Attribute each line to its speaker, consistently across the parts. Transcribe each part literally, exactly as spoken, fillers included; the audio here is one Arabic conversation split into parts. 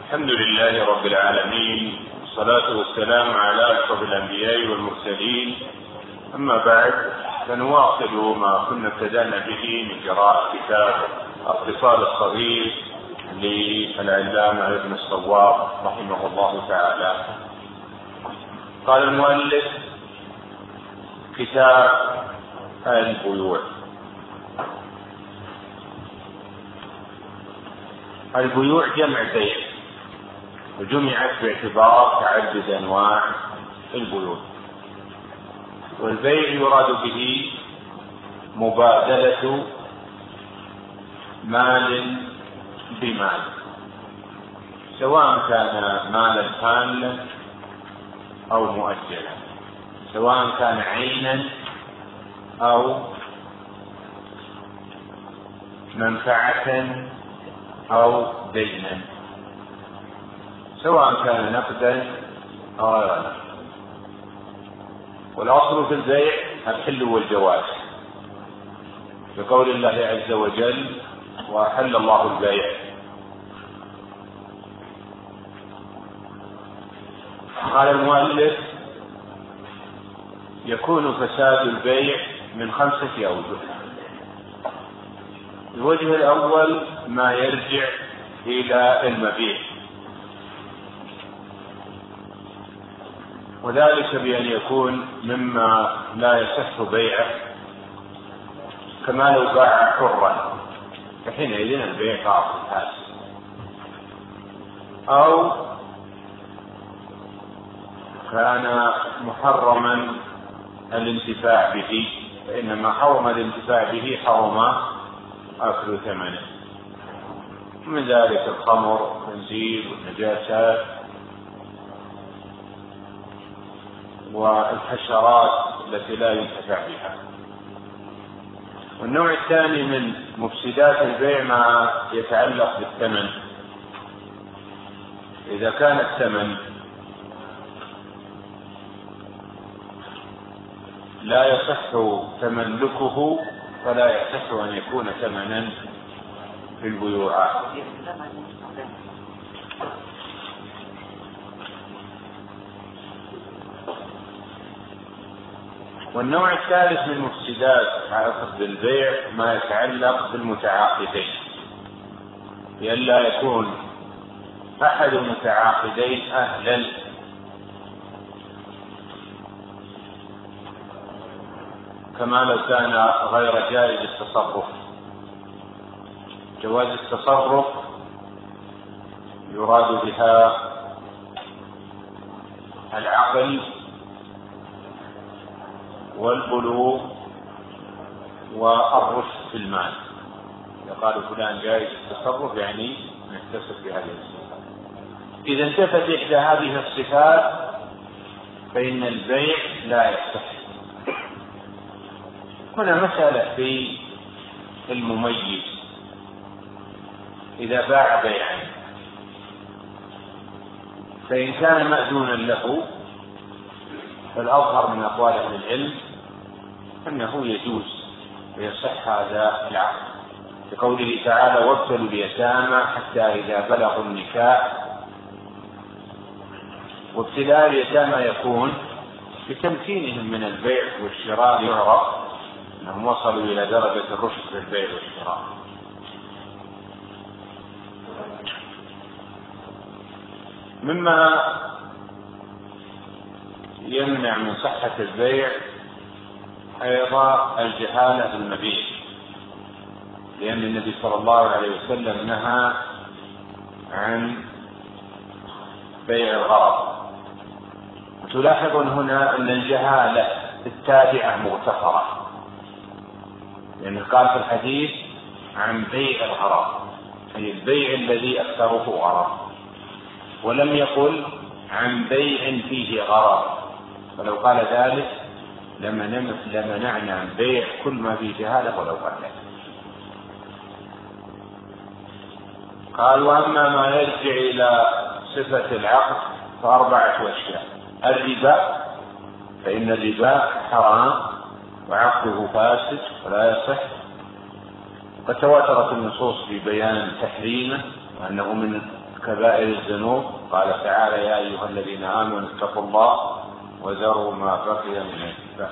Speaker 1: الحمد لله رب العالمين، والصلاة والسلام على أشرف الأنبياء والمرسلين. أما بعد، فنواصل ما كنا ابتدأنا به من قراءة كتاب الاتصال الصغير للعلامة ابن الصواب رحمه الله تعالى. قال المؤلف: كتاب البيوع. البيوع جمع بيع، وجمعت باعتبار تعدد أنواع البيوع، والبيع يراد به مبادلة مال بمال، سواء كان مالا كاملا أو مؤجلا، سواء كان عينا أو منفعة أو دينا، سواء كان نقدا أو غير نقد. والأصل في البيع الحل والجواز، بقول الله عز وجل: وأحل الله البيع. قال المؤلف: يكون فساد البيع من خمسة أوجه. الوجه الأول ما يرجع إلى المبيع، وذلك بأن يكون مما لا يصح بيعه، كما لو باع حرا، فحينئذ البيع باطل فاسد. أو كان محرما الانتفاع به، فإنما حرم الانتفاع به حرم أكل ثمنه، من ذلك الخمر والخنزير والنجاسات والحشرات التي لا ينتفع بها. والنوع الثاني من مفسدات البيع ما يتعلق بالثمن. إذا كان الثمن لا يصح تملكه فلا يصح أن يكون ثمنا في البيوعات. والنوع الثالث من مفسدات عقد البيع ما يتعلق بالمتعاقدين، لئلا يكون أحد المتعاقدين أهلا كما لو كان غير جائز التصرف. جواز التصرف يراد بها العقل والبلوغ والرشد في المال. إذا قالوا فلان جائز التصرف يعني نتصف بهذه الصفات. إذا انتفت إحدى هذه الصفات فإن البيع لا يصح. هنا مسألة في المميز إذا باع بيعا، فإن كان مأذونا له فالأظهر من أقوال أهل العلم أنه يجوز ويصح هذا العقد، بقوله تعالى: وابتلوا اليتامى حتى إذا بلغوا النكاح. وابتلاء اليتامى يكون بتمكينهم من البيع والشراء، يعرف أنهم وصلوا إلى درجة الرشد في البيع والشراء. مما يمنع من صحة البيع أيضا الجهالة بالمبيع، لأن النبي صلى الله عليه وسلم نهى عن بيع الغرض. وتلاحظون هنا أن الجهالة التابعة مغتفرة، لأنه قال في الحديث عن بيع الغرض، أي البيع الذي أكثره غرض، ولم يقل عن بيع فيه غرض. فلو قال ذلك لمنعنا عن بيع كل ما فيه جهالة ولو قال. قال: وأما ما يرجع إلى صفة العقد فأربعة أشياء: الربا، فإن الربا حرام وعقده فاسد ولا يصح، وتواترت النصوص في بيان تحريمه وأنه من كبائر الذنوب. قال تعالى: يا أيها الذين آمنوا اتقوا الله وذروا ما بقي من الربا.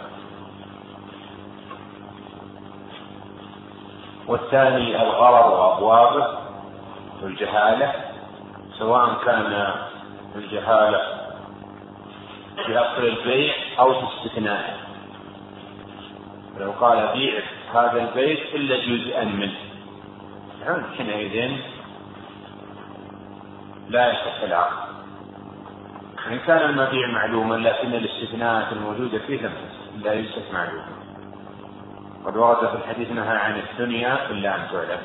Speaker 1: والثاني الغرر وأبوابه والجهالة، سواء كان الجهالة في أصل البيع أو في استثنائه. لو قال: بيع هذا البيت إلا جزءا منه، حينئذ لا يصح العقد. إن كان المبيع معلوما لكن الاستثناءات الموجودة فيه لا ليست معلومة. قد ورد في الحديث: نهى عن الدنيا إلا أن تعلم.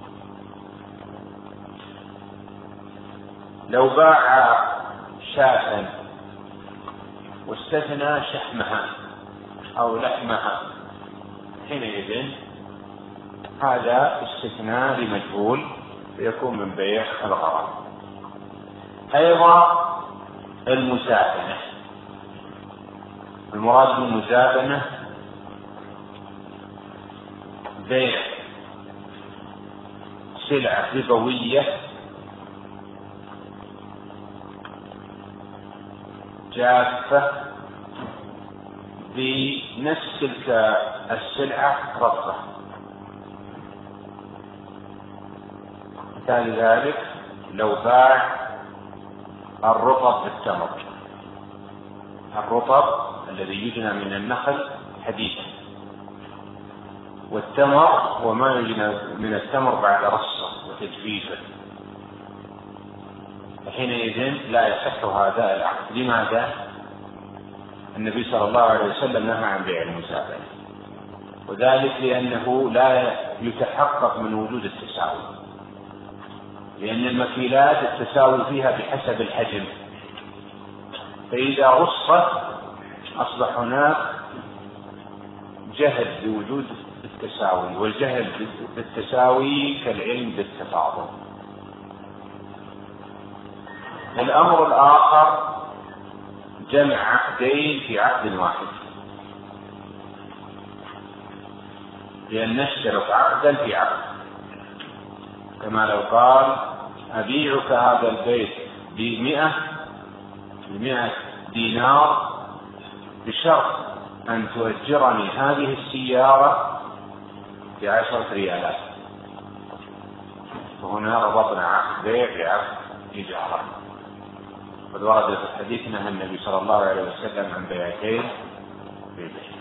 Speaker 1: لو باع شاة واستثنى شحمها أو لحمها، حينئذ هذا استثناء لمجهول فيكون من بيع الغرض. أيضا المزابنة، المراد بالمزابنة بيع سلعة ربوية جافة بنفس تلك السلعة رطبة. مثال ذلك لو باع الرطب بالتمر، الرطب الذي يجنى من النخل حديثا، والتمر هو ما يجنى من التمر بعد رصه وتجفيفه، فحينئذ لا يصح هذا العقد. لماذا؟ النبي صلى الله عليه وسلم نهى عن بيع المزابنة، وذلك لأنه لا يتحقق من وجود التساوي، لأن المكيلات التساوي فيها بحسب الحجم، فإذا رصت أصبح هناك جهل بوجود التساوي، والجهل بالتساوي كالعلم بالتفاضل. الأمر الآخر جمع عقدين في عقد واحد، لأن نشترك عقدا في عقد، كما لو قال: أبيعك هذا البيت بمئة بمئة دينار بشرط أن تؤجرني هذه السيارة بعشرة ريالات، وهنا ربطنا عقد بيع بعقد إجارة. قد ورد في الحديث: نهى النبي صلى الله عليه وسلم عن بيعتين في البيع.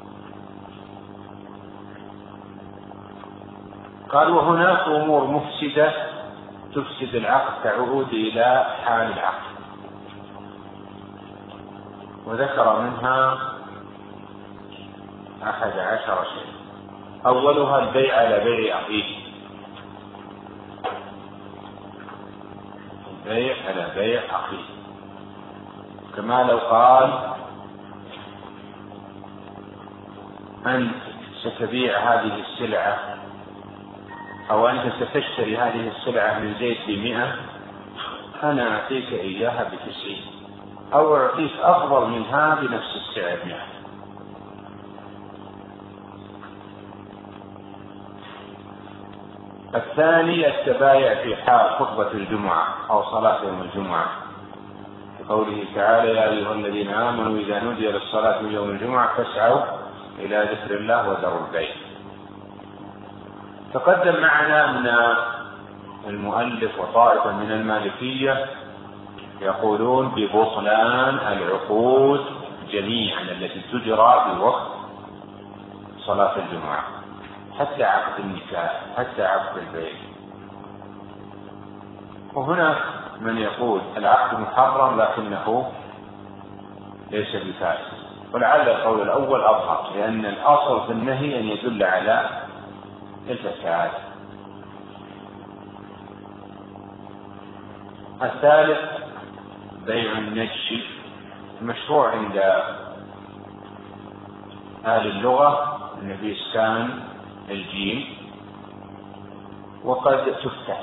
Speaker 1: قال: وهناك أمور مفسدة تفسد العقد تعود إلى حال العقد، وذكر منها أحد عشر شيء. أولها البيع على بيع أخيه، البيع على بيع أخيه، كما لو قال: أنت ستبيع هذه السلعة، أو أنت ستشتري هذه السلعة من زيت بمئة، أنا أعطيك إياها بتسعين، أو أعطيك أفضل منها بنفس السعر مئة. الثاني التبايع في حال خطبة الجمعة أو صلاة يوم الجمعة، قوله تعالى: يا أيها الذين آمنوا إذا نودي للصلاة يوم الجمعة فاسعوا إلى ذكر الله وذروا البيع. تقدم معنا من المؤلف وطائفة من المالكية يقولون ببطلان العقود جميعا التي تجرى في وقت صلاة الجمعة، حتى عقد النكاح، حتى عقد البيع. وهناك من يقول العقد محرم لكنه ليس بفاسد، ولعل القول الأول أظهر، لأن الأصل في النهي أن يدل على الفساد. الثالث بيع النجش، مشروع عند أهل اللغة أن بإسكان الجيم، وقد تفتح،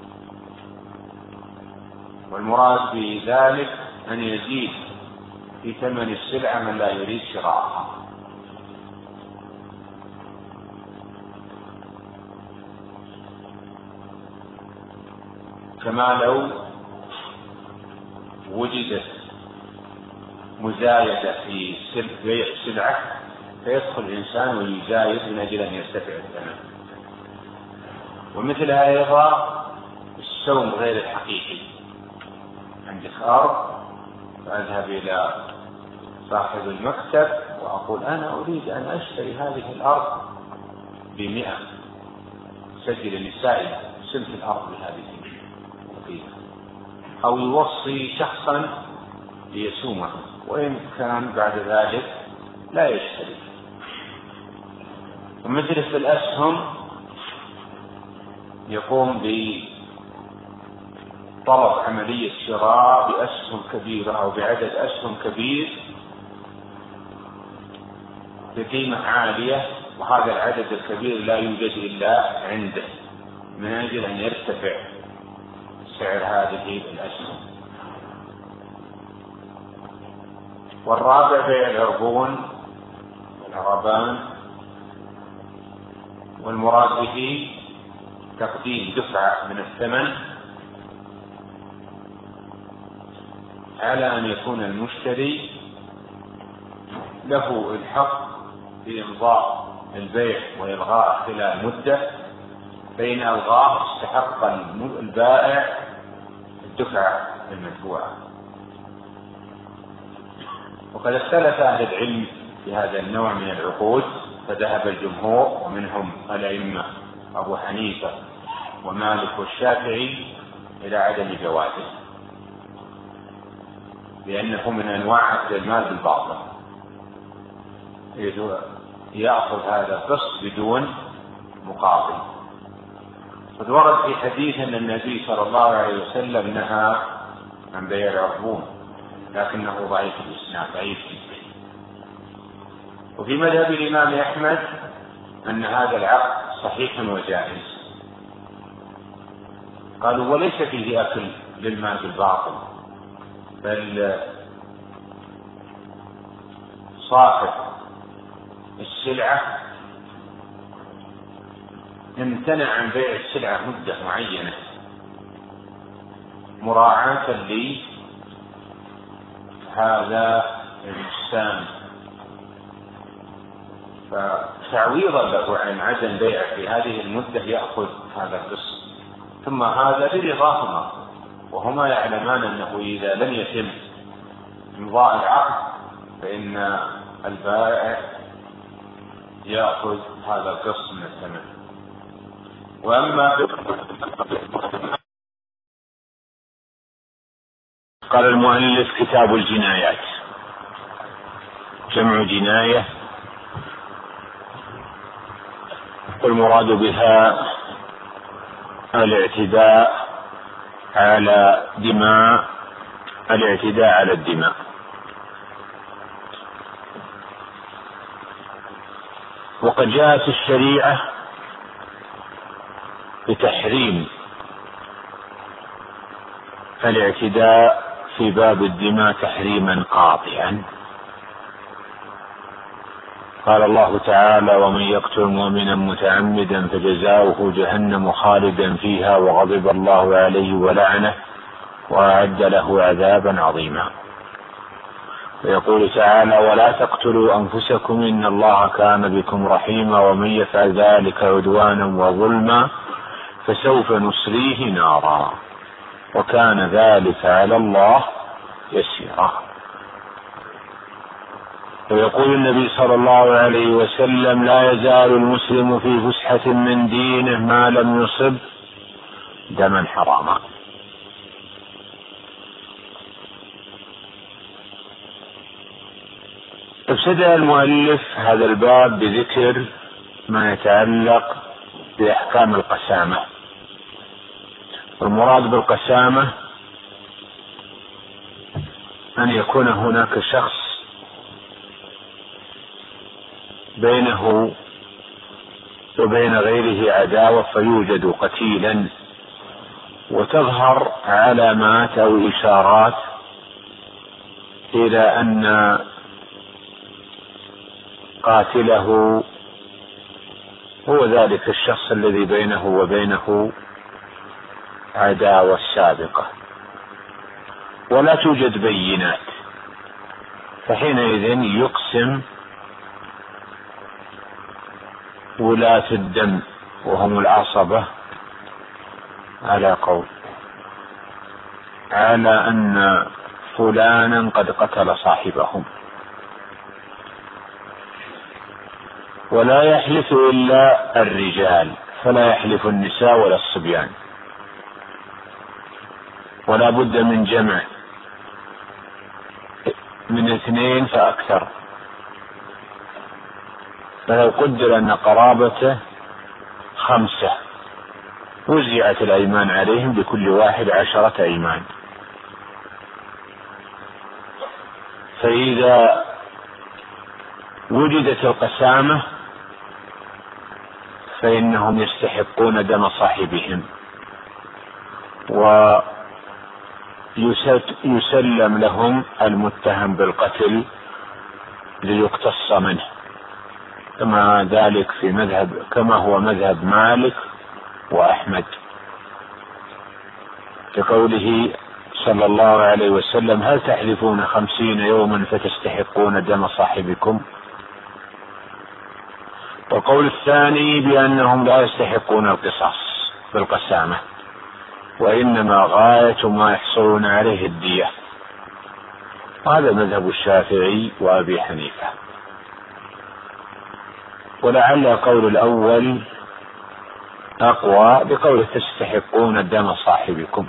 Speaker 1: والمراد بذلك أن يزيد في ثمن السلعة من لا يريد شراءها. كما لو وجدت مزايدة في بيع سلعة فيدخل الإنسان ويزايد من أجل أن يرتفع الثمن. ومثلها أيضا السوم غير الحقيقي، عندك أرض فأذهب إلى صاحب المكتب وأقول أنا أريد أن أشتري هذه الأرض بمئة، سجل النسائي سلف الأرض بهذه القيمة، أو يوصي شخصا ليسومه وإن كان بعد ذلك لا يشتري. ومثل في الأسهم يقوم بطلب عملية شراء بأسهم كبيرة أو بعدد أسهم كبير بقيمة عالية، وهذا العدد الكبير لا يوجد إلا عنده من أجل أن يرتفع سعر هذه الأسهم. والرابع بيع العربون والعربان، والمراد به تقديم دفعة من الثمن على أن يكون المشتري له الحق في إمضاء البيع وإلغاء خلال مدة، بين ألغاه استحق البائع الدفعة المدفوعة. وقد اختلف أهل العلم في هذا النوع من العقود، فذهب الجمهور ومنهم الأئمة أبو حنيفة ومالك والشافعي إلى عدم جوازه، لأنه من أنواع أكل المال بالباطل، يأخذ هذا القسط بدون مقابل. قد ورد في حديث أن النبي صلى الله عليه وسلم نهى عن بيع العربون، لكنه ضعيف الإسناد ضعيف. وفي مذهب الإمام أحمد أن هذا العقد صحيح وجائز، قالوا وليس فيه أكل للمال بالباطل، بل صاحب السلعة امتنع عن بيع السلعة مدة معينة مراعاة لهذا الإنسان، فتعويضا له عن عدم بيع في هذه المدة يأخذ هذا القسط. ثم هذا لرضاهما، وهما يعلمان أنه إذا لم يتم إمضاء العقد فإن البائع يأخذ هذا القسط من الثمن. وأما قال المؤلف كتاب الجنايات، جمع جناية، والمراد بها الاعتداء على دماء الاعتداء على الدماء. وقد جاءت الشريعة بتحريم الاعتداء في باب الدماء تحريما قاطعا. قال الله تعالى: ومن يقتل مؤمنا متعمدا فجزاؤه جهنم خالدا فيها وغضب الله عليه ولعنه وأعد له عذابا عظيما. ويقول تعالى: ولا تقتلوا أنفسكم إن الله كان بكم رحيما ومن يفعل ذلك عدوانا وظلما فسوف نصليه نارا وكان ذلك على الله يسيرا. ويقول النبي صلى الله عليه وسلم: لا يزال المسلم في فسحة من دينه ما لم يصب دما حراما. ابتدأ المؤلف هذا الباب بذكر ما يتعلق بأحكام القسامة. والمراد بالقسامة أن يكون هناك شخص بينه وبين غيره عداوة فيوجد قتيلا، وتظهر علامات أو إشارات إلى أن قاتله هو ذلك الشخص الذي بينه وبينه عداوة سابقة.
Speaker 2: ولا توجد بينات، فحينئذ يقسم ولاة الدم وهم العصبة على قول على أن فلانا قد قتل صاحبهم، ولا يحلف إلا الرجال، فلا يحلف النساء ولا الصبيان، ولا بد من جمع من اثنين فأكثر. فلو قدر أن قرابته خمسة وزعت الأيمان عليهم بكل واحد عشرة أيمان، فإذا وجدت القسامة فإنهم يستحقون دم صاحبهم، ويسلم لهم المتهم بالقتل ليقتص منه، كما ذلك في مذهب كما هو مذهب مالك وأحمد، كقوله صلى الله عليه وسلم: هل تحلفون خمسين يوما فتستحقون دم صاحبكم؟ والقول الثاني بأنهم لا يستحقون القصاص بالقسامة، وإنما غاية ما يحصلون عليه الدية، هذا مذهب الشافعي وأبي حنيفة. ولعل القول الأول أقوى بقوله تستحقون دم صاحبكم.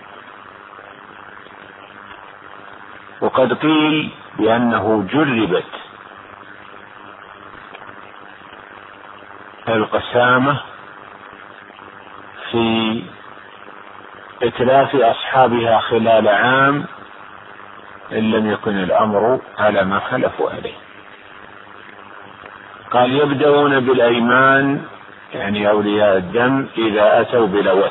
Speaker 2: وقد قيل بأنه جربت القسامة في إتلاف أصحابها خلال عام إن لم يكن الأمر على ما حلفوا عليه. قال: يبدأون بالأيمان يعني أولياء الدم إذا أتوا بلوث،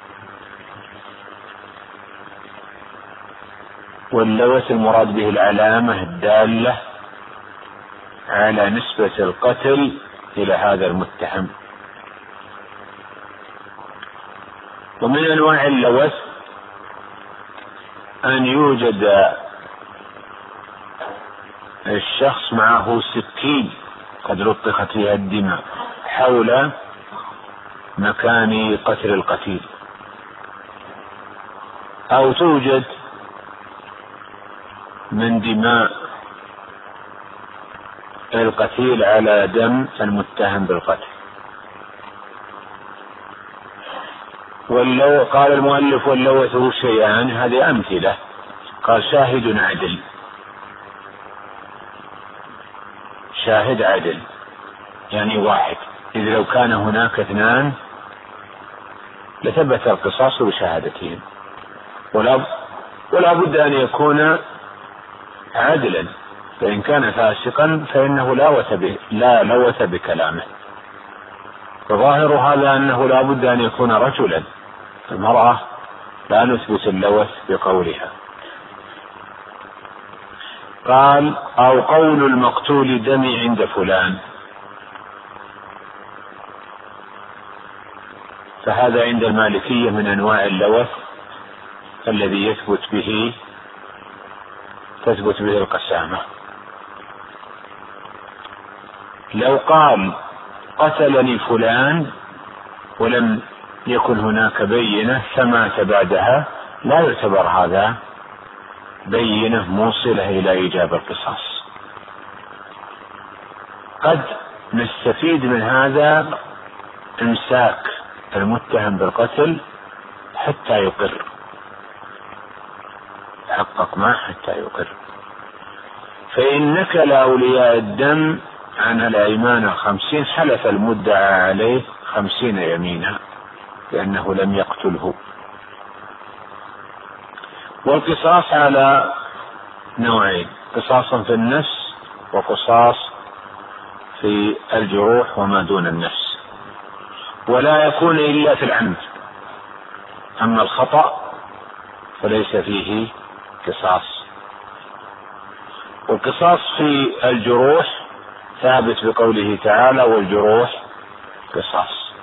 Speaker 2: واللوث المراد به العلامة الدالة على نسبة القتل إلى هذا المتهم. ومن أنواع اللوث أن يوجد الشخص معه سكين قد لطخت فيها الدماء حول مكان قتل القتيل، أو توجد من دماء القتيل على دم المتهم بالقتل. واللو قال المؤلف: واللوث شيئان، هذه أمثلة. قال: شاهد عدل، شاهد عدل يعني واحد، إذ لو كان هناك اثنان لثبت القصاص بشهادتهم، ولا ولا بد أن يكون عدلا، فإن كان فاسقا فإنه لا لوث به لا لوث بكلامه. وظاهر هذا أنه لا بد أن يكون رجلا، المرأة لا نثبت اللوث بقولها. قال: أو قول المقتول دمي عند فلان، فهذا عند المالكية من أنواع اللوث الذي يثبت به تثبت به القسامة. لو قال: قتلني فلان ولم يكن هناك بينة فمات بعدها، لا يعتبر هذا بينة موصلة إلى إيجاب القصاص. قد نستفيد من هذا إمساك المتهم بالقتل حتى يقر، حقق معه حتى يقر. فإن نكل أولياء الدم عن الأيمان الخمسين حلف المدعى عليه خمسين يمينا لأنه لم يقتله. والقصاص على نوعين: قصاص في النفس وقصاص في الجروح وما دون النفس، ولا يكون إلا في العمد. أما الخطأ فليس فيه قصاص. والقصاص في الجروح ثابت بقوله تعالى: والجروح قصاص.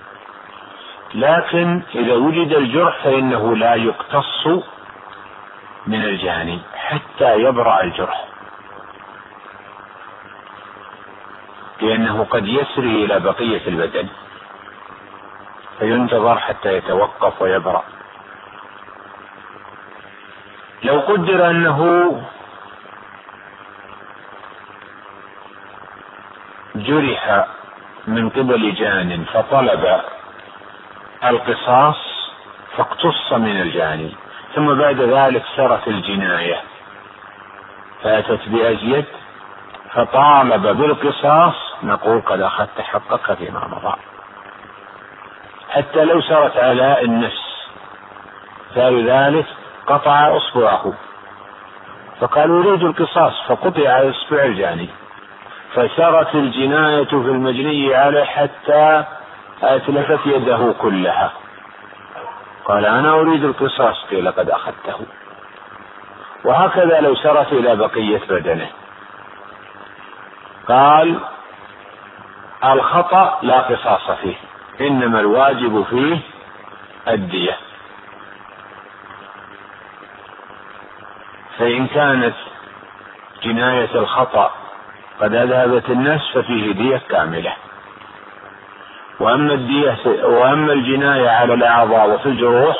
Speaker 2: لكن إذا وجد الجرح فإنه لا يقتص من الجاني حتى يبرأ الجرح، لأنه قد يسري إلى بقية البدن فينتظر حتى يتوقف ويبرأ. لو قدر أنه جرح من قبل جان فطلب القصاص فاقتص من الجاني، ثم بعد ذلك سرت الجناية فأتت بأزيد فطالب بالقصاص، نقول قد أخذت حقك فيما مضى. حتى لو سرت على النفس، فلذلك قطع إصبعه فقال أريد القصاص فقطع إصبع الجاني، فسرت الجناية في المجني عليه حتى أتلفت يده كلها، قال أنا أريد القصاص، قيل قد أخذته. وهكذا لو سرت إلى بقية بدنه، قال الخطأ لا قصاص فيه، إنما الواجب فيه الدية. فإن كانت جناية الخطأ قد أذهبت النفس ففيه دية كاملة. وأما الدية وأما الجناية على الأعضاء وفي الجروح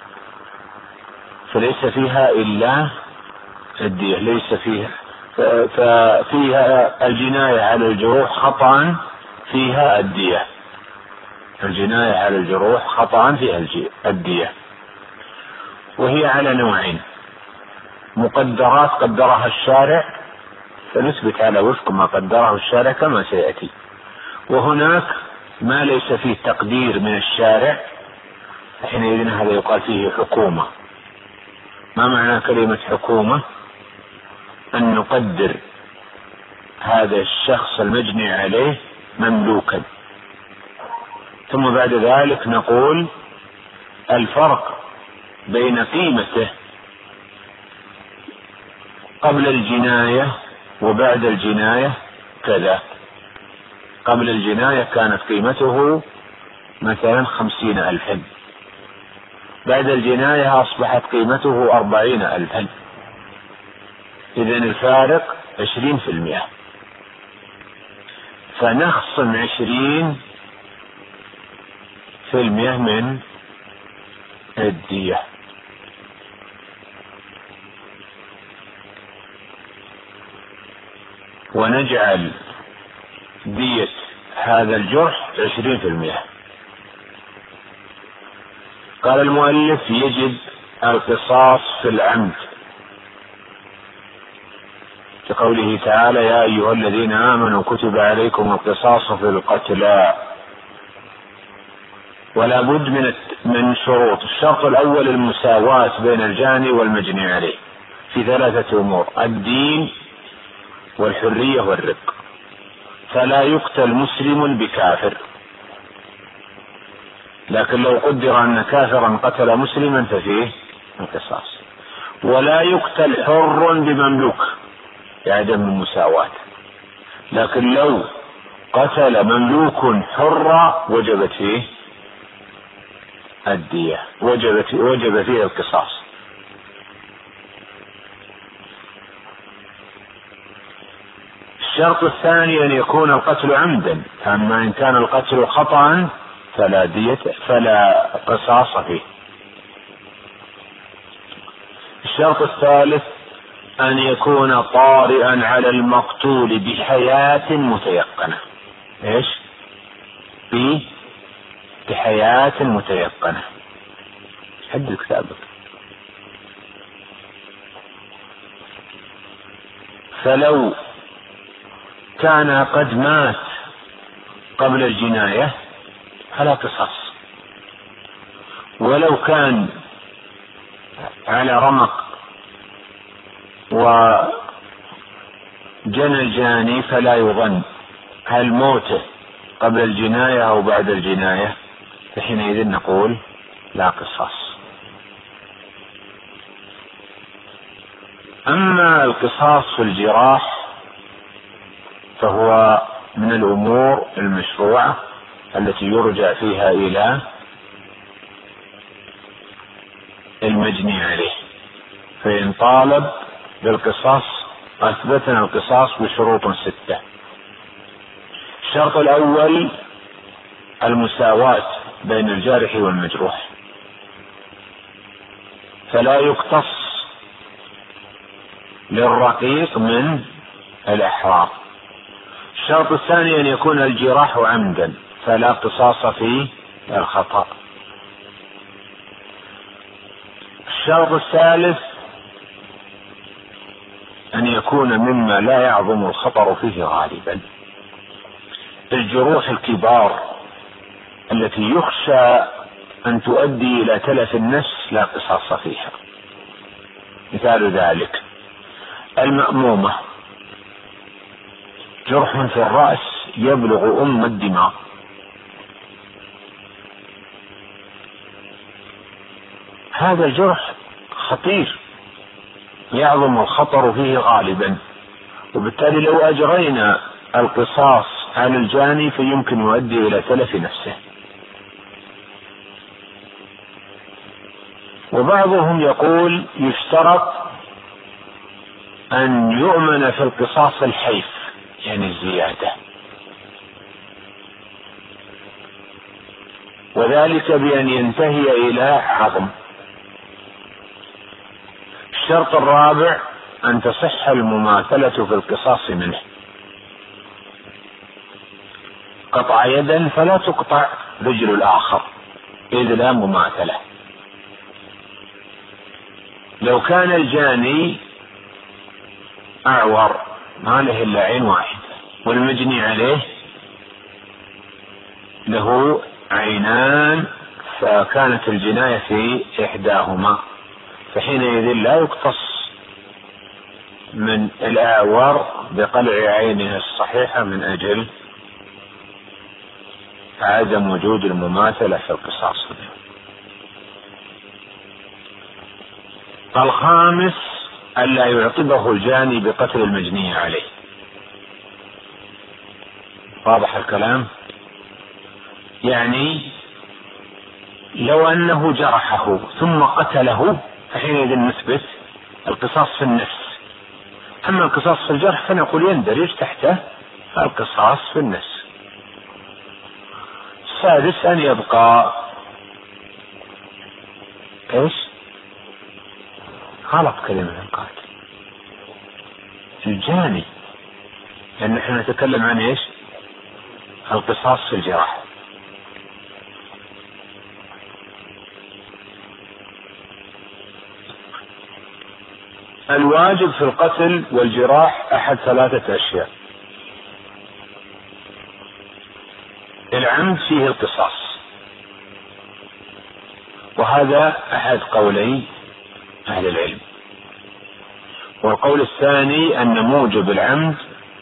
Speaker 2: فليس فيها إلا الدية، ليس فيها ففيها الجناية على الجروح خطأ فيها الدية، الجناية على الجروح خطأ فيها الدية، وهي على نوعين: مقدرات قدرها الشارع فنثبت على وفق ما قدره الشارع كما سيأتي، وهناك ما ليس فيه تقدير من الشارع، حينئذ هذا يقال فيه حكومة. ما معنى كلمة حكومة؟ أن نقدر هذا الشخص المجني عليه مملوكا، ثم بعد ذلك نقول الفرق بين قيمته قبل الجناية وبعد الجناية كذا. قبل الجناية كانت قيمته مثلا خمسين ألفا، بعد الجناية أصبحت قيمته أربعين ألفا، إذن الفارق عشرين في المئة، فنخصم عشرين في المئة من الدية. ونجعل دية هذا الجرح عشرين في المئة. قال المؤلف يجب القصاص في العمد كقوله تعالى يا أيها الذين آمنوا كتب عليكم القصاص في القتلى. ولا بد من من شروط. الشرط الأول المساواة بين الجاني والمجني عليه في ثلاثة أمور: الدين والحرية والرق، فلا يقتل مسلم بكافر، لكن لو قدر أن كافرا قتل مسلما ففيه القصاص. ولا يقتل حر بمملوك لعدم المساواة، لكن لو قتل مملوك حرا وجبت فيه الدية، وجبت وجب فيه القصاص. الشرط الثاني أن يكون القتل عمدا، أما إن كان القتل خطأ فلا دية فلا قصاص فيه. الشرط الثالث أن يكون طارئا على المقتول بحياة متيقنة. إيش؟ بحياة متيقنة. حد كتابك. فلو كان قد مات قبل الجناية فلا قصاص، ولو كان على رمق وجنى الجاني فلا يظن هل موته قبل الجناية أو بعد الجناية، فحينئذ نقول لا قصاص. أما القصاص في الجراح فهو من الأمور المشروعة التي يرجع فيها إلى المجني عليه، فإن طالب بالقصاص أثبتنا القصاص بشروط ستة. الشرط الأول المساواة بين الجارح والمجروح، فلا يقتص للرقيق من الأحرار. الشرط الثاني أن يكون الجراح عمدا، فلا قصاص في الخطأ. الشرط الثالث أن يكون مما لا يعظم الخطر فيه غالبا. الجروح الكبار التي يخشى أن تؤدي إلى تلف النفس لا قصاص فيها. مثال ذلك المأمومة، جرح في الرأس يبلغ أم الدماغ، هذا الجرح خطير يعظم الخطر فيه غالبا، وبالتالي لو أجرينا القصاص على الجاني فيمكن يؤدي إلى تلف نفسه. وبعضهم يقول يشترط أن يؤمن في القصاص الحيف، يعني الزيادة، وذلك بأن ينتهي إلى عظم. الشرط الرابع أن تصح المماثلة في القصاص منه. قطع يدا فلا تقطع رجل الآخر إذ لا مماثلة. لو كان الجاني أعور ما له إلا عين واحدة والمجني عليه له عينان فكانت الجناية في إحداهما، فحينئذ لا يقتص من الأعور بقلع عينه الصحيحة من أجل عدم وجود المماثلة في القصاص. الخامس ألا يعقبه الجاني بقتل المجني عليه. واضح الكلام؟ يعني لو أنه جرحه ثم قتله فحينئذ نثبت القصاص في النفس. أما القصاص في الجرح فنقول يندرج تحته القصاص في النفس. السادس أن يبقى إيش؟ غلط كلمة القاتل الجاني، لأن احنا نتكلم عن إيش؟ القصاص في الجراح. الواجب في القتل والجراح أحد ثلاثة أشياء. العمد فيه القصاص، وهذا أحد قولي أهل العلم. والقول الثاني أن موجب العمد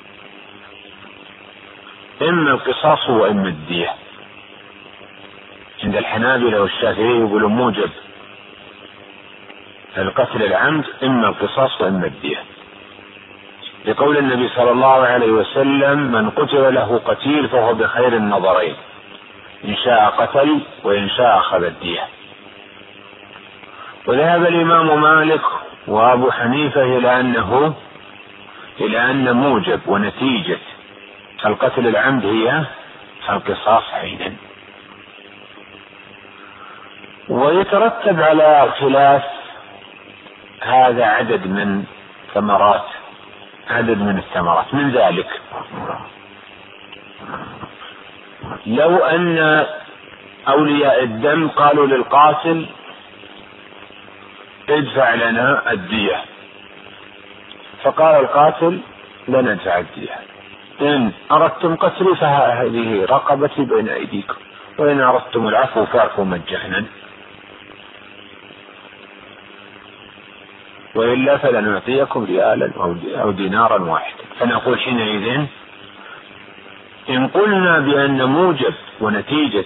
Speaker 2: إما القصاص وإما الدية. عند الحنابلة والشافعية يقولون موجب القتل العمد إما القصاص وإما الدية، لقول النبي صلى الله عليه وسلم: من قتل له قتيل فهو بخير النظرين، إن شاء قتل وإن شاء أخذ الدية. وذهب الإمام مالك وأبو حنيفة إلى أنه إلى أن موجب ونتيجة القتل العمد هي القصاص حينا. ويترتب على خلاف هذا عدد من ثمرات عدد من الثمرات. من ذلك لو أن أولياء الدم قالوا للقاتل: ادفع لنا الدية، فقال القاتل: لا ندفع الدية، إن أردتم قتلي فهذه رقبتي بين أيديكم، وإن أردتم العفو فاعفوا مجانا، وإلا فلنعطيكم ريالا أو دينارا واحدا. فنقول حينئذ إن قلنا بأن موجب ونتيجة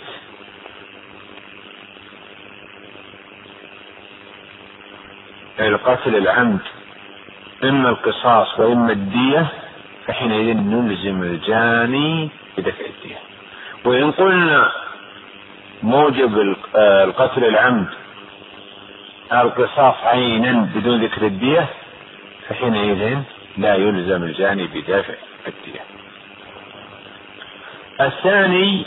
Speaker 2: القتل العمد إما القصاص وإما الدية، فحينئذ نلزم الجاني بدفع الدية. وإن قلنا موجب القتل العمد القصاص عينا بدون ذكر الدية فحينئذ لا يلزم الجاني بدافع الدية. الثاني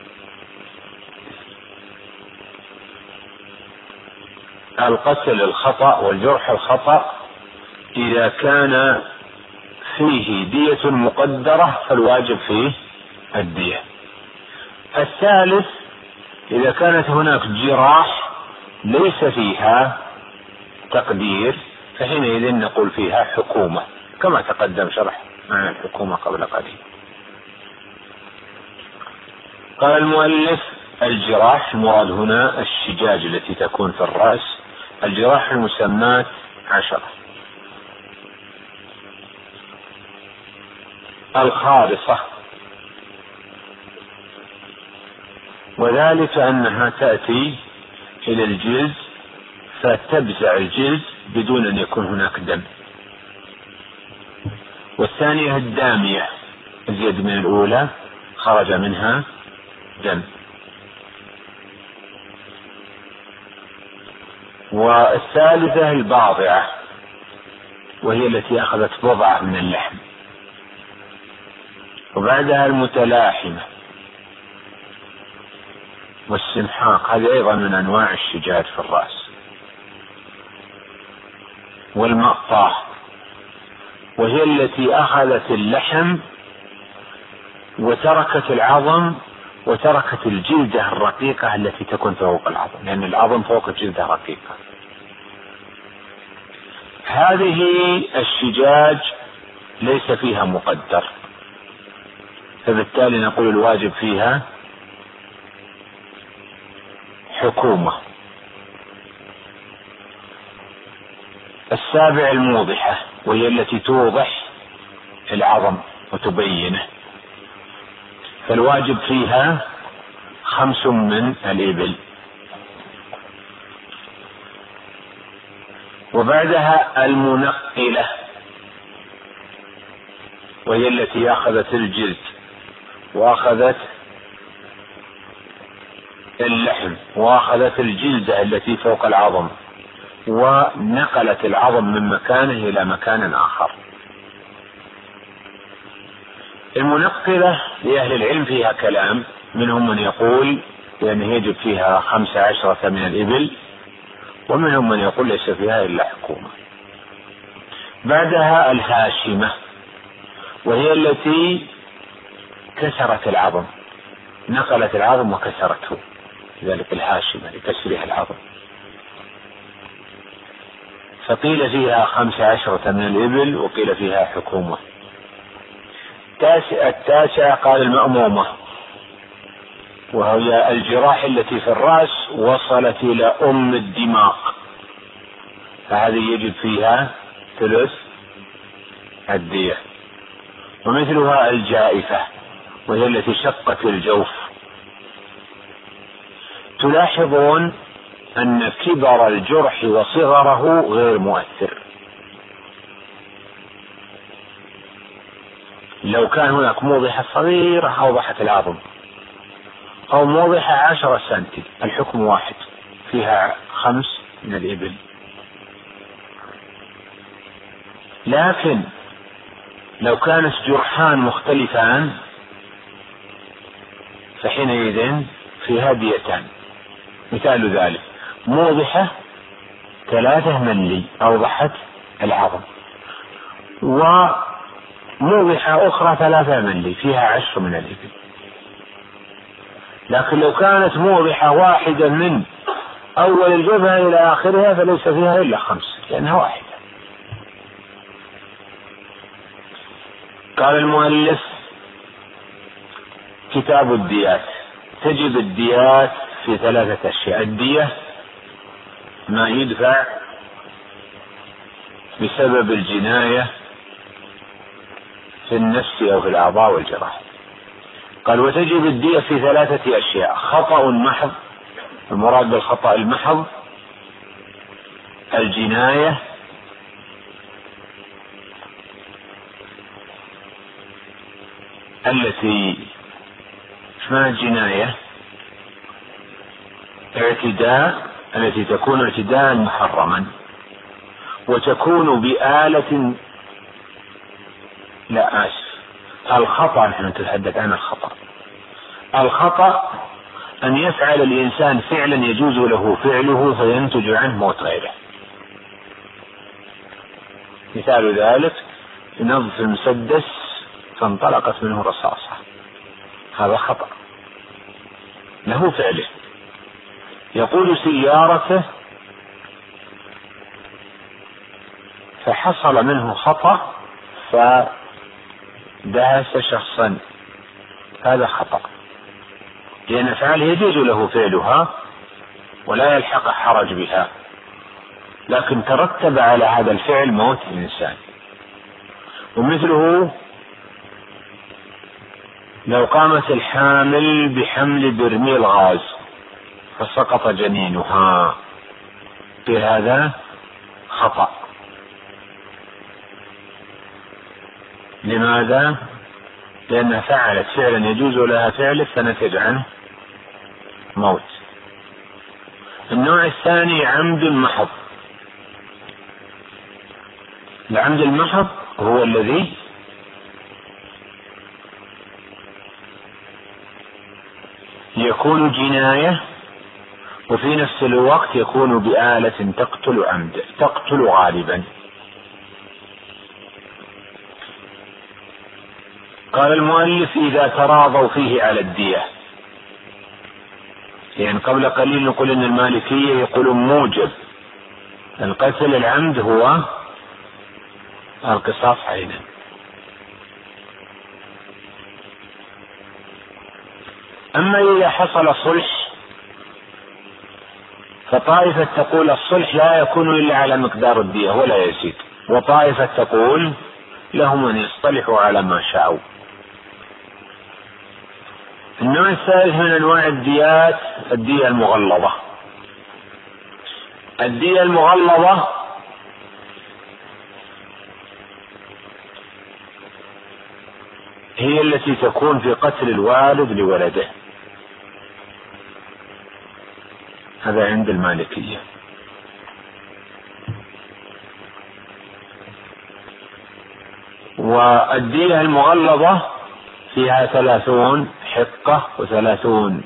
Speaker 2: القتل الخطأ والجرح الخطأ إذا كان فيه دية مقدرة فالواجب فيه الدية. الثالث إذا كانت هناك جراح ليس فيها تقدير فحينئذ نقول فيها حكومة كما تقدم شرح معنى الحكومة قبل قليل. قال المؤلف الجراح المراد هنا الشجاج التي تكون في الرأس. الجراح المسمات عشرة. الخارصة وذلك أنها تأتي إلى الجلد فتبزع الجلد بدون أن يكون هناك دم. والثانية الدامية أزيد من الأولى خرج منها دم. والثالثة الباضعة وهي التي أخذت بضعة من اللحم. وبعدها المتلاحمة والسمحاق هذه أيضا من أنواع الشجاج في الرأس. والمقطاع وهي التي أخذت اللحم وتركت العظم وتركت الجلدة الرقيقة التي تكون فوق العظم لأن العظم فوق الجلدة رقيقة. هذه الشجاج ليس فيها مقدر فبالتالي نقول الواجب فيها حكومة. السابع الموضحة وهي التي توضح العظم وتبينه فالواجب فيها خمس من الإبل. وبعدها المنقلة وهي التي أخذت الجلد وأخذت اللحم وأخذت الجلدة التي فوق العظم ونقلت العظم من مكانه إلى مكان آخر. المنقلة لأهل العلم فيها كلام منهم من يقول بأنه يجب فيها خمس عشرة من الإبل ومنهم من يقول ليس فيها إلا حكومة. بعدها الهاشمة وهي التي كسرت العظم نقلت العظم وكسرته لذلك الهاشمة لكسرها العظم فقيل فيها خمس عشرة من الإبل وقيل فيها حكومة. التاسع قال المأمومة وهي الجراح التي في الرأس وصلت إلى أم الدماغ فهذه يجب فيها ثلث الدية. ومثلها الجائفة وهي التي شقت الجوف. تلاحظون أن كبر الجرح وصغره غير مؤثر. لو كان هناك موضحة صغيرة أوضحت العظم أو موضحة عشرة سنتي الحكم واحد فيها خمس من الإبل. لكن لو كانت جرحان مختلفان فحينئذ فيها ديتان. مثال ذلك موضحة ثلاثة ملي أوضحت العظم وموضحة أخرى ثلاثة ملي فيها عشر من الإبل. لكن لو كانت موضحة واحدة من أول الجبهة إلى آخرها فليس فيها إلا خمس لأنها واحدة. قال المؤلف كتاب الديات. تجب الديات في ثلاثة أشياء. الدية ما يدفع بسبب الجناية في النفس أو في الأعضاء والجراح. قال وتجب الدية في ثلاثة أشياء. خطأ محض المراد بالخطأ المحض الجناية التي اسمها الجناية اعتداء التي تكون اعتداء محرما، وتكون بآلة. لا آسف، الخطأ، نحن نتحدث عن الخطأ. الخطأ أن يفعل الإنسان فعلا يجوز له فعله فينتج عنه موت غيره. مثال ذلك نظف مسدس فانطلقت منه رصاصة، هذا خطأ له فعله. يقول سيارته فحصل منه خطأ فدهس شخصا، هذا خطأ، لأن أفعاله يجوز له فعلها ولا يلحق حرج بها، لكن ترتب على هذا الفعل موت الإنسان. ومثله لو قامت الحامل بحمل برميل غاز فسقط جنينها، بهذا خطأ. لماذا؟ لأنها فعلت فعلا يجوز لها فعله فنتج عنه موت. النوع الثاني عمد محض. العمد المحض هو الذي يكون جناية وفي نفس الوقت يكون بآلة تقتل عمد تقتل غالبا. قال المؤلف إذا تراضوا فيه على الدية، يعني قبل قليل نقول إن المالكية يقولون موجب القتل العمد هو القصاص عينا. أما إذا حصل صلح فطائفة تقول الصلح لا يكون إلا على مقدار الدية ولا يزيد، وطائفة تقول لهم أن يصطلحوا على ما شاءوا. النوع الثالث من أنواع الديات الدية المغلظة. الدية المغلظة هي التي تكون في قتل الوالد لولده، هذا عند المالكية. والدية المغلظة فيها ثلاثون حقة وثلاثون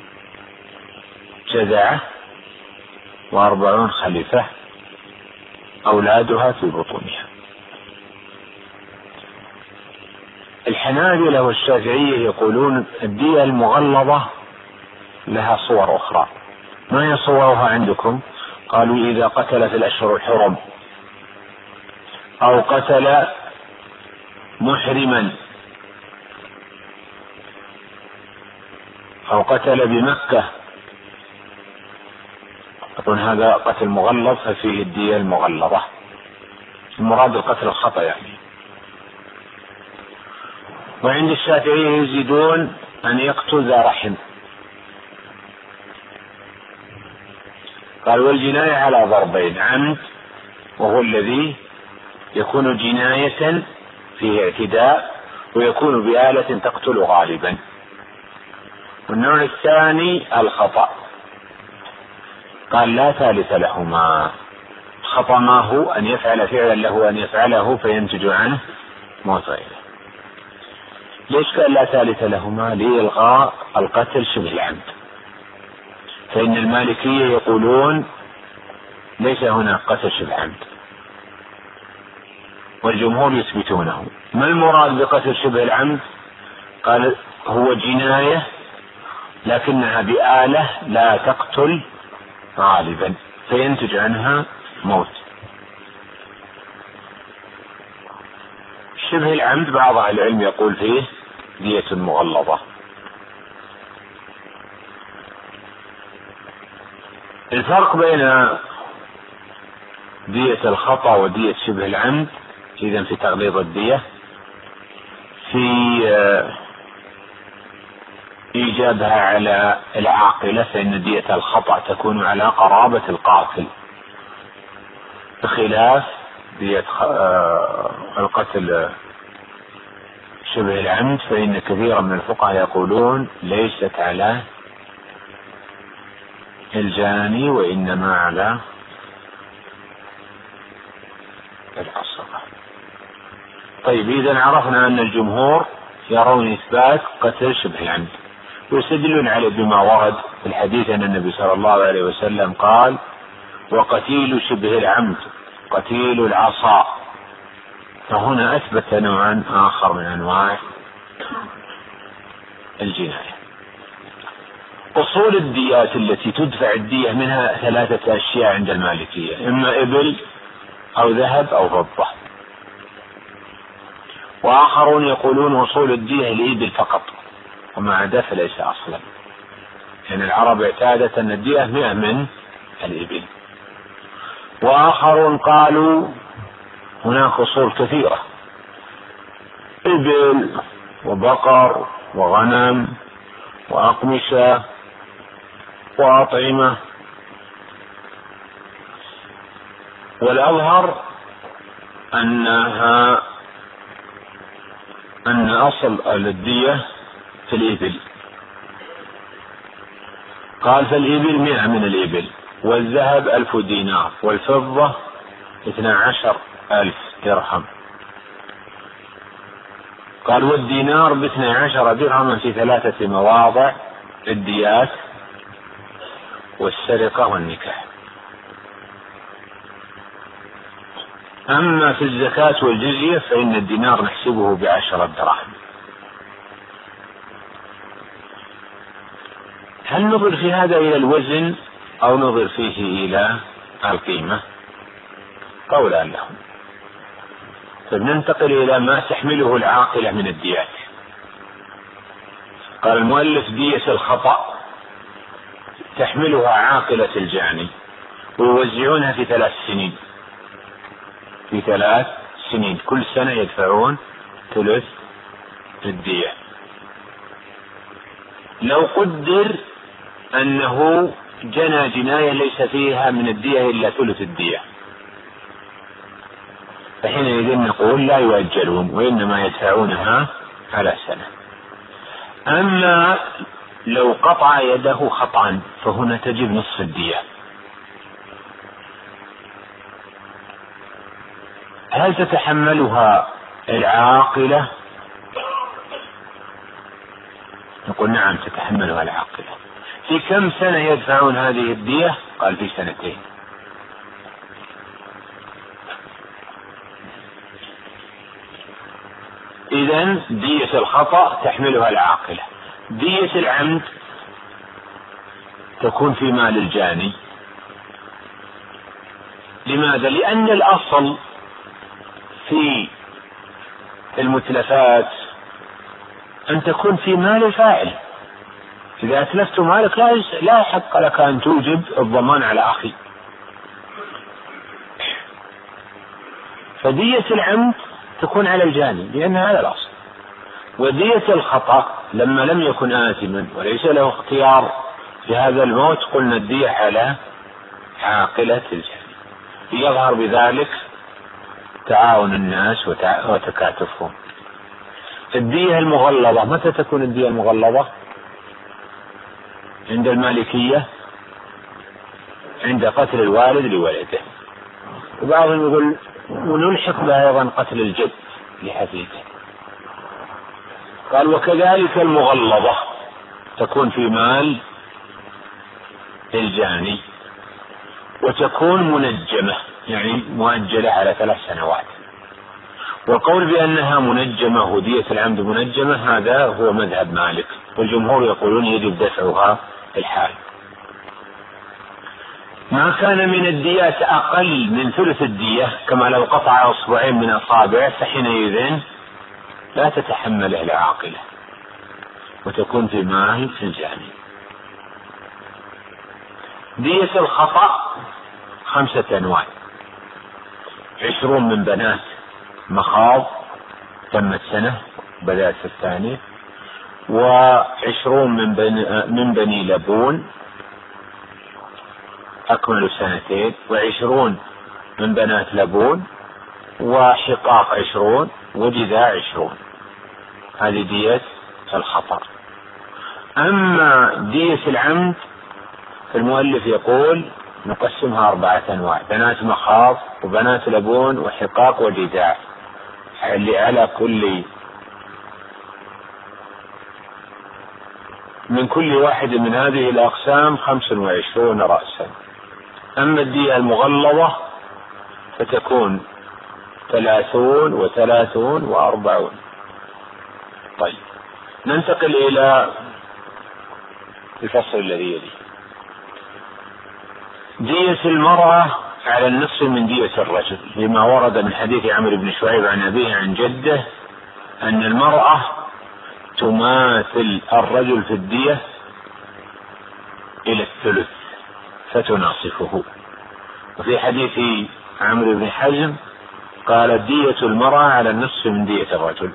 Speaker 2: جذعة وأربعون خليفة أولادها في بطونها. الحنابلة والشافعية يقولون الدية المغلظة لها صور أخرى. ما هي صورها عندكم؟ قالوا إذا قتل في الأشهر الحرم أو قتل محرما أو قتل بمكة، يقول هذا قتل مغلظ ففيه الدية المغلظة، المراد القتل الخطأ يعني. وعند الشافعية يزيدون أن يقتل ذا رحم. قال والجناية على ضربين: عمد وهو الذي يكون جناية فيه اعتداء ويكون بآلة تقتل غالبا، والنوع الثاني الخطأ. قال لا ثالث لهما، خطأ ما هو أن يفعل فعلا له أن يفعله فينتج عنه موت غيره. ليش قال لا ثالث لهما؟ لإلغاء القتل شبه العمد. فإن المالكية يقولون ليس هناك قتل شبه عمد والجمهور يثبتونه. ما المراد بقتل شبه العمد؟ قال هو جناية لكنها بآلة لا تقتل غالبا فينتج عنها موت. شبه العمد بعض أهل العلم يقول فيه دية مغلظة. الفرق بين دية الخطأ ودية شبه العمد إذن في تغليظ الدية في إيجابها على العاقلة، فإن دية الخطأ تكون على قرابة القاتل، بخلاف دية القتل شبه العمد فإن كثيرا من الفقهاء يقولون ليست على الجاني وإنما على العصبة. طيب إذن عرفنا أن الجمهور يرون إثبات قتل شبه العمد، ويستدلون عليه بما ورد في الحديث أن النبي صلى الله عليه وسلم قال: وقتيل شبه العمد قتيل العصا. فهنا أثبت نوعا آخر من أنواع الجناية. أصول الديات التي تدفع الدية منها ثلاثة أشياء عند المالكية: إما إبل أو ذهب أو فضة. وآخرون يقولون أصول الدية الإبل فقط، وما عدا فليس أصلا، يعني العرب اعتادت أن الدية مئة من الإبل. وآخرون قالوا هناك أصول كثيرة: إبل وبقر وغنم وأقمشة وأطعمة. والأظهر أنها أن أصل الدية في الإبل. قال: فالإبل مئة من الإبل، والذهب ألف دينار، والفضة اثنى عشر ألف درهم. قال: والدينار باثنى عشر درهما في ثلاثة مواضع: الديات والسرقة والنكاح. أما في الزكاة والجزية فإن الدينار نحسبه بعشرة دراهم. هل نظر في هذا إلى الوزن أو نظر فيه إلى القيمة؟ قولان لهم. فبننتقل إلى ما تحمله العاقلة من الديات. قال المؤلف: دية الخطأ تحملها عاقلة الجاني، ويوزعونها في ثلاث سنين في ثلاث سنين كل سنة يدفعون ثلث الدية. لو قدر أنه جنى جناية ليس فيها من الدية إلا ثلث الدية، فحينئذ نقول لا يؤجلون وإنما يدفعونها على سنة. أما لو قطع يده خطأ فهنا تجب نصف الدية. هل تتحملها العاقلة؟ نقول نعم تتحملها العاقلة. في كم سنة يدفعون هذه الدية؟ قال: في سنتين. إذن دية الخطأ تحملها العاقلة. دية العمد تكون في مال الجاني. لماذا؟ لأن الأصل في المتلفات أن تكون في مال الفاعل. إذا أتلفت مالك لا يحق لك أن توجب الضمان على أخي. فدية العمد تكون على الجاني لأنها على الأصل. ودية الخطأ لما لم يكن آثما وليس له اختيار في هذا الموت قلنا الدية على عاقلة الجاني. يظهر بذلك تعاون الناس وتكاتفهم. الدية المغلظة متى تكون الدية المغلظة؟ عند المالكية عند قتل الوالد لولده. وبعضهم يقول ونلحق بها أيضا قتل الجد لحفيده. قال: وكذلك المغلظة تكون في مال الجاني وتكون منجمة يعني مؤجلة على ثلاث سنوات. والقول بأنها منجمة ودية العمد منجمة هذا هو مذهب مالك، والجمهور يقولون يجب دفعها في الحال. ما كان من الديات أقل من ثلث الدية كما لو قطع أصبعين من أصابعه فحينئذ لا تتحمله العاقلة وتكون في مال الجاني. دية الخطأ خمسة أنواع: عشرون من بنات مخاض تمت سنة بدأت في الثانية، وعشرون من بني, من بني لبون أكملوا سنتين، وعشرون من بنات لبون، وشقاق عشرون، وجذاع عشرون. هذه دية الخطأ. أما دية العمد فالمؤلف يقول نقسمها أربعة أنواع: بنات مخاض وبنات لبون وحقاق وجداع، اللي على كل من كل واحد من هذه الأقسام خمس وعشرون رأسا. أما الدية المغلظة فتكون ثلاثون وثلاثون وأربعون. طيب ننتقل إلى الفصل الذي يلي: دية المرأة على النصف من دية الرجل، لما ورد من حديث عمرو بن شعيب عن أبيه عن جده أن المرأة تماثل الرجل في الدية إلى الثلث فتناصفه. وفي حديث عمرو بن حزم قال: دية المرأة على النصف من دية الرجل.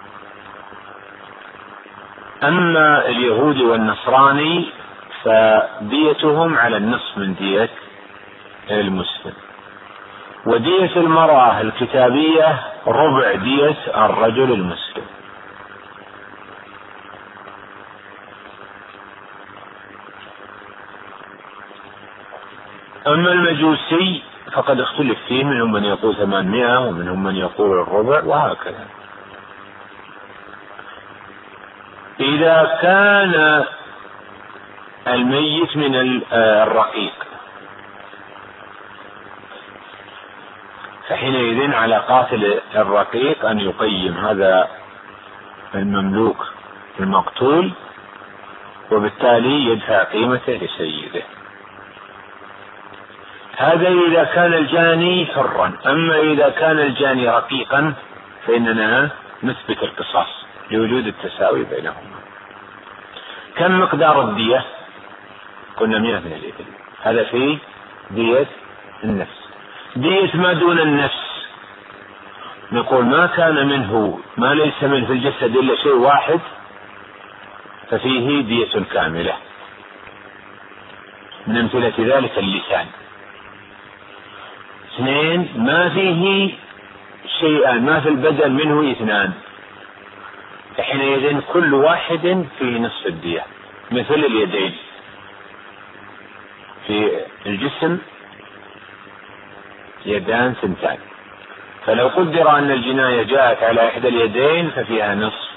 Speaker 2: أما اليهود والنصراني فديتهم على النصف من دية المسلم. ودية المرأة الكتابية ربع دية الرجل المسلم. أما المجوسي فقد اختلف فيه، منهم من يقول ثمانمائة ومنهم من يقول الربع وهكذا. إذا كان الميت من الرقيق فحينئذ على قاتل الرقيق أن يقيم هذا المملوك المقتول، وبالتالي يدفع قيمته لسيده. هذا إذا كان الجاني حرا. أما إذا كان الجاني رقيقا فإننا نثبت القصاص لوجود التساوي بينهما. كم مقدار الدية؟ قلنا مئة من الإبل. هذا في دية النفس. دية ما دون النفس نقول ما كان منه ما ليس منه في الجسد إلا شيء واحد ففيه دية كاملة. من أمثلة ذلك اللسان. اثنين، ما فيه شيئان، ما في البدن منه اثنان، فحينئذ كل واحد فيه نصف الدية. مثل اليدين، في الجسم يدان ثنتان، فلو قدر أن الجناية جاءت على إحدى اليدين ففيها نصف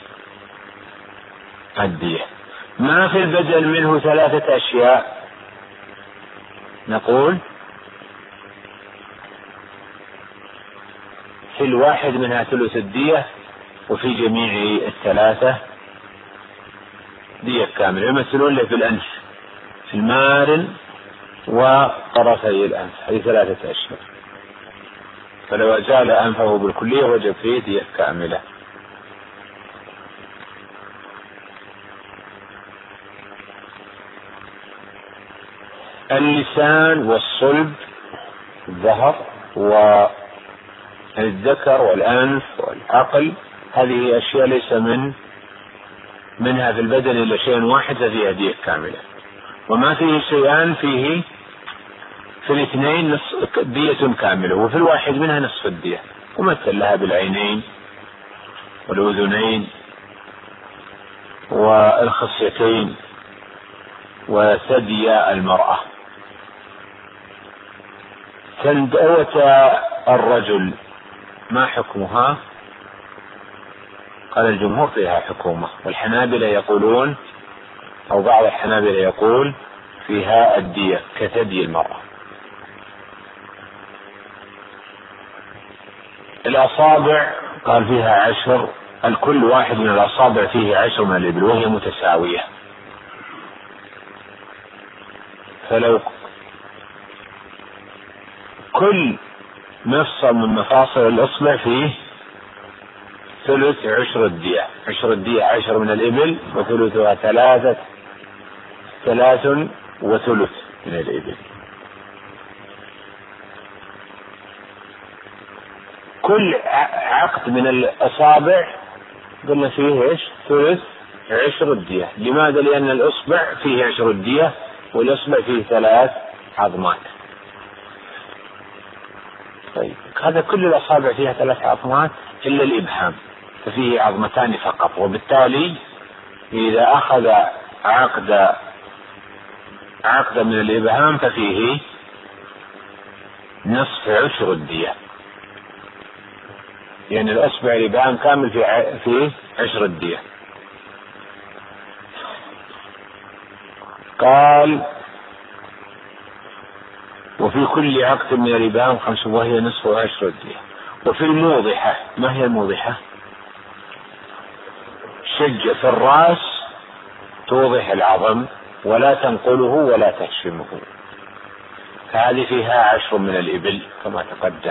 Speaker 2: الدية. ما في البدن منه ثلاثة أشياء نقول في الواحد منها ثلث الدية، وفي جميع الثلاثة دية كاملة. يمثلون له في الأنف، في المارن وطرفي الأنف، هذه ثلاثة أشياء، فلو أزال أنفه بالكلية وجب فيه دية كاملة. اللسان والصلب، الظهر والذكر والأنف والعقل، هذه أشياء ليس من منها في البدن إلا شيء واحد ففيها دية كاملة. وما فيه شيئان فيه في الاثنين نصف دية كاملة، وفي الواحد منها نصف الدية. ومثل لها بالعينين والأذنين والخصيتين وثدي المرأة. تندوة الرجل ما حكمها؟ قال الجمهور فيها حكومة، والحنابلة يقولون أو بعض الحنابلة يقول فيها الدية كثدي المرأة. الأصابع قال فيها عشر، الكل واحد من الأصابع فيه عشر من الإبل وهي متساوية، فلو كل مفصل من مفاصل الإصبع فيه ثلث عشر الدية. عشر الدية عشر من الإبل وثلثها ثلاثة ثلاث وثلث من الإبل. كل عقد من الأصابع قلنا فيه إيش؟ ثلث عشر الدية. لماذا؟ لأن الإصبع فيه عشر الدية والإصبع فيه ثلاث عظمات. طيب هذا كل الأصابع فيها ثلاث عظمات إلا الإبهام ففيه عظمتان فقط، وبالتالي إذا أخذ عقد عقدا من الإبهام ففيه نصف عشر الدية، يعني الأصبع الإبهام كامل في في عشر الدية. قال وفي كل عقد من الإبهام خمس وهي نصف عشر الدية. وفي الموضحة، ما هي الموضحة؟ شجة في الرأس توضح العظم ولا تنقله ولا تهشمه، فهذه فيها عشر من الإبل كما تقدم.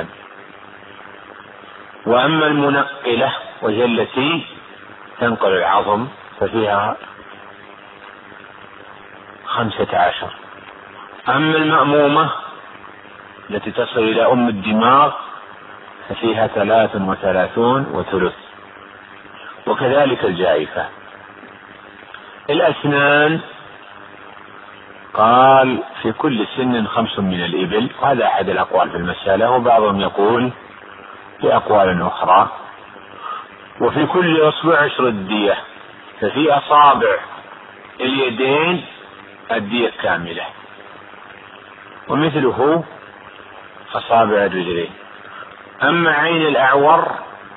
Speaker 2: وأما المنقلة وهي التي تنقل العظم ففيها خمسة عشر. أما المأمومة التي تصل إلى أم الدماغ ففيها ثلاث وثلاثون وثلث، وكذلك الجائفة. الأسنان قال في كل سن خمس من الإبل، وهذا أحد الأقوال في المسألة، وبعضهم يقول بأقوال أخرى. وفي كل أصبع عشر الدية، ففي أصابع اليدين الدية كاملة، ومثله أصابع الرجلين. أما عين الأعور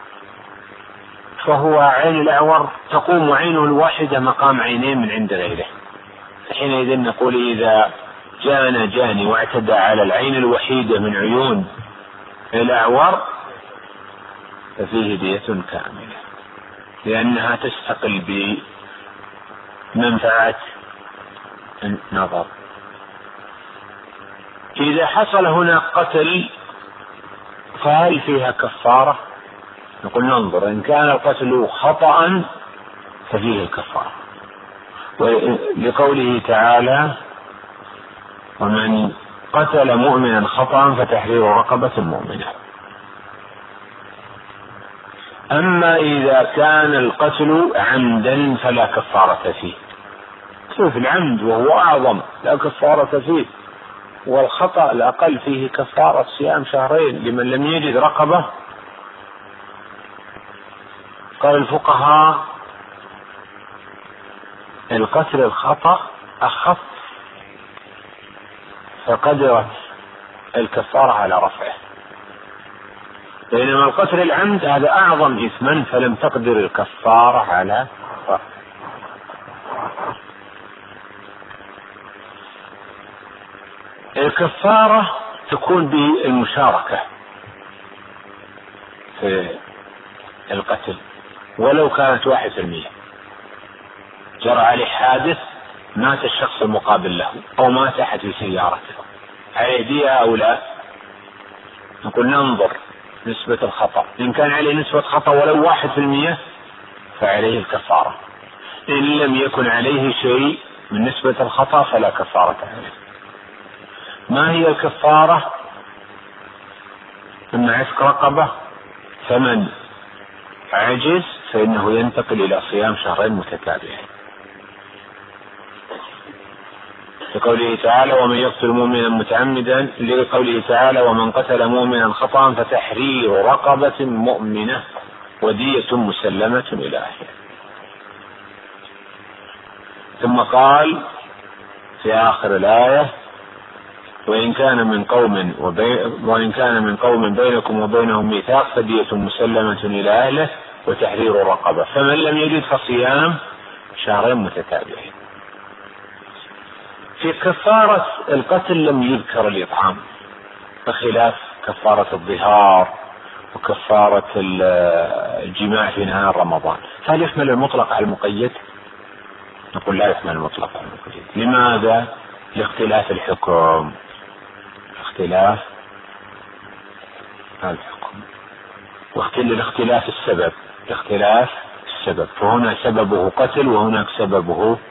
Speaker 2: فهو عين الأعور تقوم عينه الواحدة مقام عينين من عند غيره، فحينئذ نقول إذا جاءنا جاني واعتدى على العين الوحيدة من عيون الأعور ففيه دية كاملة، لأنها تستقل بمنفعة النظر. إذا حصل هنا قتل فهل فيها كفارة؟ نقول ننظر، إن كان القتل خطأ ففيه الكفارة، لقوله تعالى ومن قتل مؤمنا خطأ فتحرير رقبة مؤمنة. أما إذا كان القتل عمدا فلا كفارة فيه. شوف العمد وهو أعظم لا كفارة فيه، والخطأ الأقل فيه كفارة صيام شهرين لمن لم يجد رقبة. قال الفقهاء القتل الخطأ أخف فقدرت الكفارة على رفعه، بينما القتل العمد هذا أعظم إثما فلم تقدر الكفارة على رفعه. الكفارة تكون بالمشاركة في القتل ولو كانت واحد في المية، جرى عليه حادث مات الشخص المقابل له أو مات أحد في سيارته، عليه دية أو لا؟ نقول ننظر نسبة الخطأ، إن كان عليه نسبة خطأ ولو واحد في المية فعليه الكفارة، إن لم يكن عليه شيء من نسبة الخطأ فلا كفارة عليه. ما هي الكفارة؟ إما عتق رقبة، فمن عجز فإنه ينتقل إلى صيام شهرين متتابعين، لقوله تعالى ومن يقتل مؤمنا متعمدا، لقوله تعالى ومن قتل مؤمنا خطأ فتحرير رقبة مؤمنة ودية مسلمة إلى أهله. ثم قال في آخر الآية وإن كان من قوم وبين وإن كان من قوم بينكم وبينهم ميثاق فدية مسلمة إلى أهله وتحرير رقبة، فمن لم يجد فصيام شهرين متتابعين. في كفارة القتل لم يذكر الإطعام بخلاف كفارة الظهار وكفارة الجماع في نهار رمضان. هل يحمل المطلق على المقيد؟ نقول لا يحمل المطلق على المقيد. لماذا؟ لاختلاف الحكم، اختلاف الحكم واختلاف السبب، اختلاف السبب، فهنا سببه قتل وهناك سببه